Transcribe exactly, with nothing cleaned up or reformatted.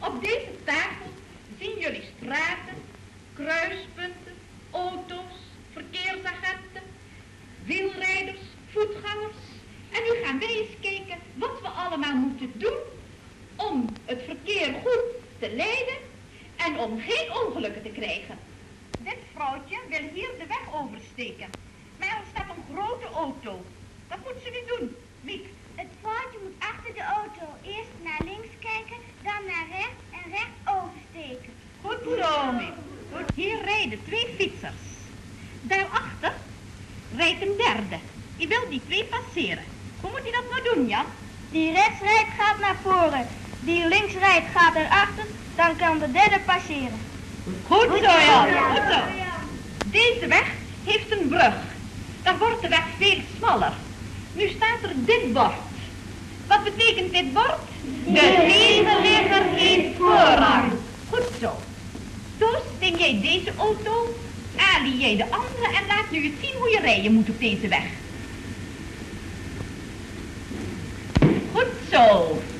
Op deze tafel zien jullie straten, kruispunten, auto's, verkeersagenten, wielrijders, voetgangers. En nu gaan wij eens kijken wat we allemaal moeten doen om het verkeer goed te leiden en om geen ongelukken te krijgen. Dit vrouwtje wil hier de weg oversteken, maar er staat een grote auto. Wat moet ze nu doen, Miek? Het vrouwtje moet achter de auto eerst naar links kijken, dan naar rechts en rechts oversteken. Goed zo, Miek. Goed. Hier rijden twee fietsers. Daarachter rijdt een derde. Die wil die twee passeren. Hoe moet hij dat nou doen, Jan? Die rechts rijdt gaat naar voren, die links rijdt gaat erachter, dan kan de derde passeren. Goed zo, Jan. Goed zo. Deze weg heeft een brug. Dan wordt de weg veel smaller. Nu staat er dit bord. Wat betekent dit bord? De tegenligger heeft voorrang. Goed zo. Toos, neem jij deze auto, Ali jij de andere en laat nu eens zien hoe je rijden moet op deze weg. Goed zo.